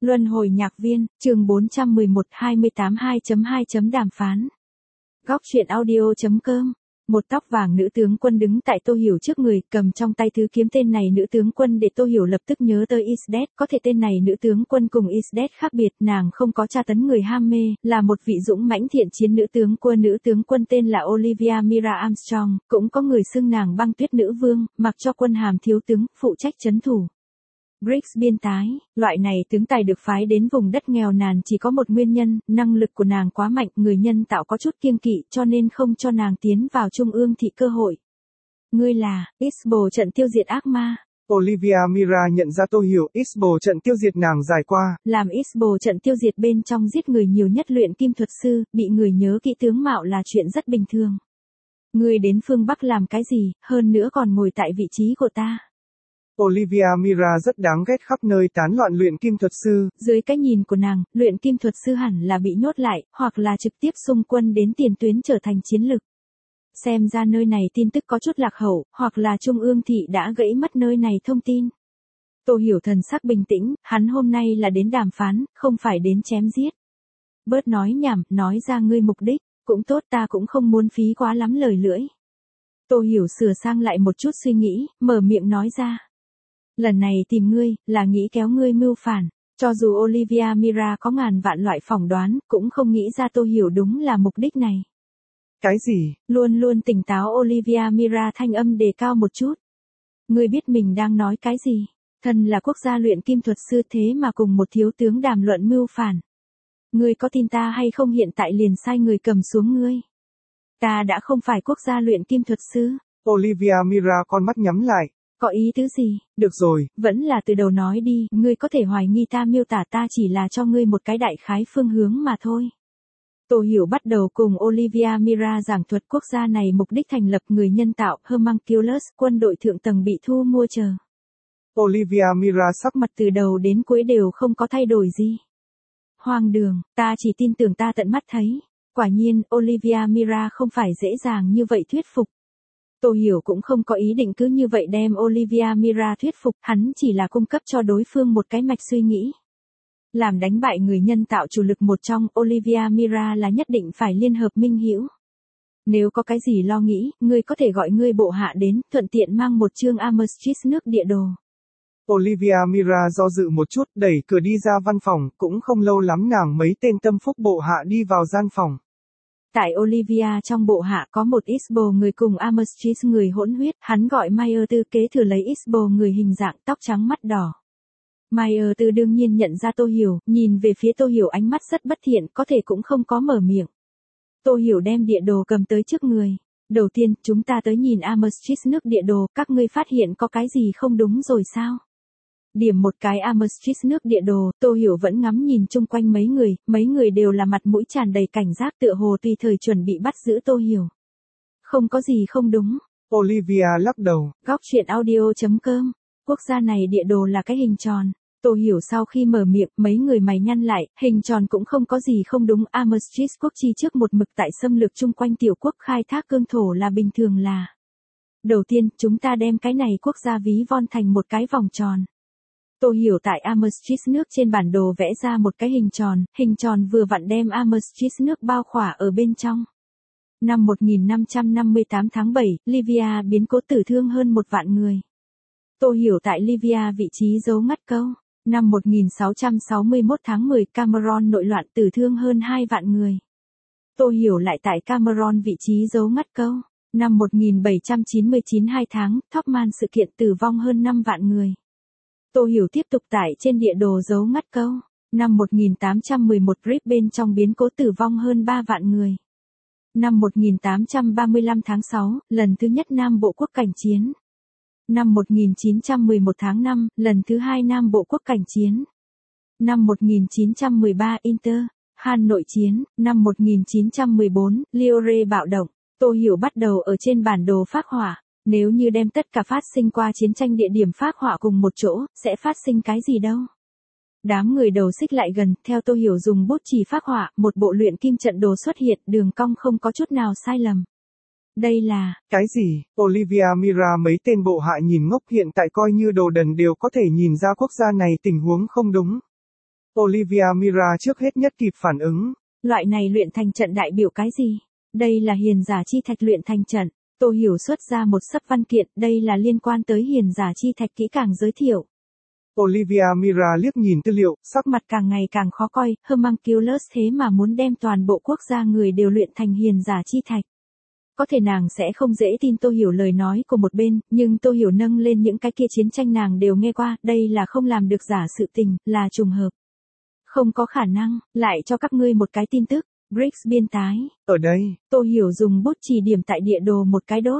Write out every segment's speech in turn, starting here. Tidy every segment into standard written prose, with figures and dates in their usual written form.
Luân hồi nhạc viên, chương 411 28 2.2 đàm phán. Góc truyện audio.com. Một tóc vàng nữ tướng quân đứng tại Tô Hiểu trước người, cầm trong tay thứ kiếm. Tên này nữ tướng quân để Tô Hiểu lập tức nhớ tới Isdet. Có thể tên này nữ tướng quân cùng Isdet khác biệt, nàng không có tra tấn người ham mê, là một vị dũng mãnh thiện chiến nữ tướng quân. Nữ tướng quân tên là Olivia Mira Armstrong, cũng có người xưng nàng băng tuyết nữ vương, mặc cho quân hàm thiếu tướng, phụ trách trấn thủ BRICS biên tái. Loại này tướng tài được phái đến vùng đất nghèo nàn chỉ có một nguyên nhân, năng lực của nàng quá mạnh, người nhân tạo có chút kiêng kỵ cho nên không cho nàng tiến vào trung ương thị cơ hội. Ngươi là Isbo trận tiêu diệt ác ma. Olivia Mira nhận ra Tô Hiểu. Isbo trận tiêu diệt nàng giải qua. Làm Isbo trận tiêu diệt bên trong giết người nhiều nhất luyện kim thuật sư, bị người nhớ kỹ tướng mạo là chuyện rất bình thường. Ngươi đến phương Bắc làm cái gì, hơn nữa còn ngồi tại vị trí của ta. Olivia Mira rất đáng ghét, khắp nơi tán loạn luyện kim thuật sư. Dưới cái nhìn của nàng, luyện kim thuật sư hẳn là bị nhốt lại, hoặc là trực tiếp xung quân đến tiền tuyến trở thành chiến lực. Xem ra nơi này tin tức có chút lạc hậu, hoặc là trung ương thị đã gãy mất nơi này thông tin. Tô Hiểu thần sắc bình tĩnh, hắn hôm nay là đến đàm phán, không phải đến chém giết. Bớt nói nhảm, nói ra ngươi mục đích, cũng tốt, ta cũng không muốn phí quá lắm lời lưỡi. Tô Hiểu sửa sang lại một chút suy nghĩ, mở miệng nói ra. Lần này tìm ngươi, là nghĩ kéo ngươi mưu phản. Cho dù Olivia Mira có ngàn vạn loại phỏng đoán, cũng không nghĩ ra Tô Hiểu đúng là mục đích này. Cái gì? Luôn luôn tỉnh táo Olivia Mira thanh âm đề cao một chút. Ngươi biết mình đang nói cái gì? Thân là quốc gia luyện kim thuật sư thế mà cùng một thiếu tướng đàm luận mưu phản. Ngươi có tin ta hay không, hiện tại liền sai người cầm xuống ngươi. Ta đã không phải quốc gia luyện kim thuật sư. Olivia Mira con mắt nhắm lại. Có ý tứ gì? Được rồi. Vẫn là từ đầu nói đi, ngươi có thể hoài nghi ta miêu tả, ta chỉ là cho ngươi một cái đại khái phương hướng mà thôi. Tô Hiểu bắt đầu cùng Olivia Mira giảng thuật quốc gia này mục đích thành lập người nhân tạo, Homunculus, quân đội thượng tầng bị thu mua chờ. Olivia Mira sắc mặt từ đầu đến cuối đều không có thay đổi gì. Hoang đường, ta chỉ tin tưởng ta tận mắt thấy. Quả nhiên, Olivia Mira không phải dễ dàng như vậy thuyết phục. Tô Hiểu cũng không có ý định cứ như vậy đem Olivia Mira thuyết phục, hắn chỉ là cung cấp cho đối phương một cái mạch suy nghĩ. Làm đánh bại người nhân tạo chủ lực một trong, Olivia Mira là nhất định phải liên hợp minh hữu. Nếu có cái gì lo nghĩ, ngươi có thể gọi ngươi bộ hạ đến, thuận tiện mang một chương Amherst nước địa đồ. Olivia Mira do dự một chút, đẩy cửa đi ra văn phòng, cũng không lâu lắm nàng mấy tên tâm phúc bộ hạ đi vào gian phòng. Tại Olivia trong bộ hạ có một Isbo người cùng Amherst người hỗn huyết, hắn gọi Mayer Tư kế thừa lấy Isbo người hình dạng tóc trắng mắt đỏ. Mayer Tư đương nhiên nhận ra Tô Hiểu, nhìn về phía Tô Hiểu ánh mắt rất bất thiện, có thể cũng không có mở miệng. Tô Hiểu đem địa đồ cầm tới trước người. Đầu tiên, chúng ta tới nhìn Amherst nước địa đồ, các ngươi phát hiện có cái gì không đúng rồi sao? Điểm một cái Amherst nước địa đồ, Tô Hiểu vẫn ngắm nhìn chung quanh mấy người đều là mặt mũi tràn đầy cảnh giác, tựa hồ tùy thời chuẩn bị bắt giữ Tô Hiểu. Không có gì không đúng. Olivia lắc đầu. Góc truyện audio.com. Quốc gia này địa đồ là cái hình tròn. Tô Hiểu sau khi mở miệng, mấy người mày nhăn lại, hình tròn cũng không có gì không đúng. Amherst quốc chi trước một mực tại xâm lược chung quanh tiểu quốc, khai thác cương thổ là bình thường là. Đầu tiên, chúng ta đem cái này quốc gia ví von thành một cái vòng tròn. Tô Hiểu tại Amherst nước trên bản đồ vẽ ra một cái hình tròn vừa vặn đem Amherst nước bao khỏa ở bên trong. Năm 1558 tháng 7, Livia biến cố tử thương hơn 1 vạn người. Tô Hiểu tại Livia vị trí giấu ngắt câu. Năm 1661 tháng 10, Cameron nội loạn tử thương hơn 2 vạn người. Tô Hiểu lại tại Cameron vị trí giấu ngắt câu. Năm 1799 2 tháng, Thopman sự kiện tử vong hơn 5 vạn người. Tô Hiểu tiếp tục tải trên địa đồ dấu ngắt câu. Năm 1811 Rip bên trong biến cố tử vong hơn 3 vạn người. Năm 1835 tháng 6, lần thứ nhất Nam Bộ quốc cảnh chiến. Năm 1911 tháng 5, lần thứ hai Nam Bộ quốc cảnh chiến. Năm 1913 Inter, Han nội chiến. Năm 1914, Liore bạo động. Tô Hiểu bắt đầu ở trên bản đồ phác họa. Nếu như đem tất cả phát sinh qua chiến tranh địa điểm phác họa cùng một chỗ, sẽ phát sinh cái gì đâu? Đám người đầu xích lại gần, theo Tô Hiểu dùng bút chì phác họa, một bộ luyện kim trận đồ xuất hiện, đường cong không có chút nào sai lầm. Đây là... Cái gì? Olivia Mira mấy tên bộ hạ nhìn ngốc, hiện tại coi như đồ đần đều có thể nhìn ra quốc gia này tình huống không đúng. Olivia Mira trước hết nhất kịp phản ứng. Loại này luyện thành trận đại biểu cái gì? Đây là hiền giả chi thạch luyện thành trận. Tô Hiểu xuất ra một sấp văn kiện, đây là liên quan tới hiền giả chi thạch kỹ càng giới thiệu. Olivia Mira liếc nhìn tư liệu, Sắc mặt càng ngày càng khó coi, Homunculus thế mà muốn đem toàn bộ quốc gia người đều luyện thành hiền giả chi thạch. Có thể nàng sẽ không dễ tin Tô Hiểu lời nói của một bên, nhưng Tô Hiểu nâng lên những cái kia chiến tranh nàng đều nghe qua, đây là không làm được giả sự tình, là trùng hợp. Không có khả năng, lại cho các ngươi một cái tin tức, Briggs biên tái. Ở đây, Tô Hiểu dùng bút chỉ điểm tại địa đồ một cái đốt.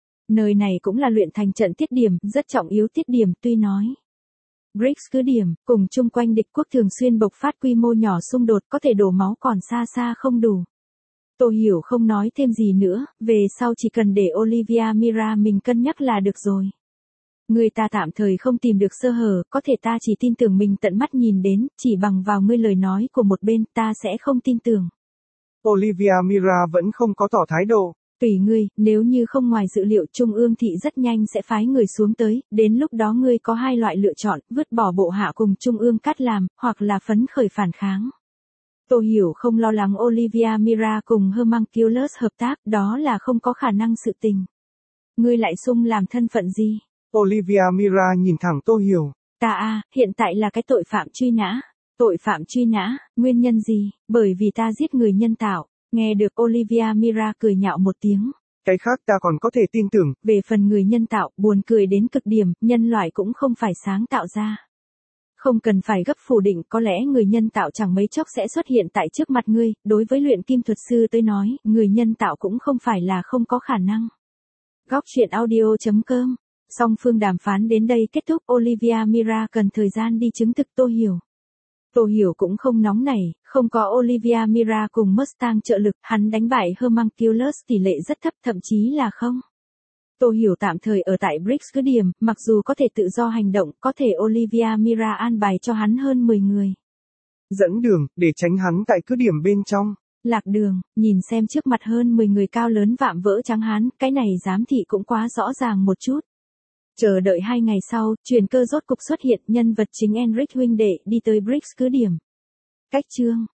Nơi này cũng là luyện thành trận tiết điểm, rất trọng yếu tiết điểm, tuy nói. Briggs cứ điểm, cùng chung quanh địch quốc thường xuyên bộc phát quy mô nhỏ xung đột có thể đổ máu còn xa xa không đủ. Tô Hiểu không nói thêm gì nữa, về sau chỉ cần để Olivia Mira mình cân nhắc là được rồi. Người ta tạm thời không tìm được sơ hở, có thể ta chỉ tin tưởng mình tận mắt nhìn đến, chỉ bằng vào ngươi lời nói của một bên ta sẽ không tin tưởng. Olivia Mira vẫn không có tỏ thái độ. Tùy ngươi, nếu như không ngoài dự liệu Trung ương thị rất nhanh sẽ phái người xuống tới, đến lúc đó ngươi có hai loại lựa chọn, vứt bỏ bộ hạ cùng Trung ương cắt làm, hoặc là phấn khởi phản kháng. Tô Hiểu không lo lắng Olivia Mira cùng Homunculus hợp tác, đó là không có khả năng sự tình. Ngươi lại xung làm thân phận gì? Olivia Mira nhìn thẳng Tô Hiểu. Ta hiện tại là cái tội phạm truy nã. Tội phạm truy nã, nguyên nhân gì? Bởi vì ta giết người nhân tạo. Nghe được Olivia Mira cười nhạo một tiếng. Cái khác ta còn có thể tin tưởng. Về phần người nhân tạo, buồn cười đến cực điểm, nhân loại cũng không phải sáng tạo ra. Không cần phải gấp phủ định, có lẽ người nhân tạo chẳng mấy chốc sẽ xuất hiện tại trước mặt ngươi, đối với luyện kim thuật sư tới nói, người nhân tạo cũng không phải là không có khả năng. Góc truyện audio.com. Song phương đàm phán đến đây kết thúc, Olivia Mira cần thời gian đi chứng thực Tô Hiểu. Tô Hiểu cũng không nóng nảy, không có Olivia Mira cùng Mustang trợ lực, hắn đánh bại Homunculus tỷ lệ rất thấp, thậm chí là không. Tô Hiểu tạm thời ở tại Briggs cứ điểm, mặc dù có thể tự do hành động, có thể Olivia Mira an bài cho hắn hơn 10 người. Dẫn đường, để tránh hắn tại cứ điểm bên trong. Lạc đường, nhìn xem trước mặt hơn 10 người cao lớn vạm vỡ trắng hán, cái này giám thị cũng quá rõ ràng một chút. Chờ đợi 2 ngày sau, truyền cơ rốt cục xuất hiện, nhân vật chính Enric huynh đệ đi tới Briggs cứ điểm. Cách chương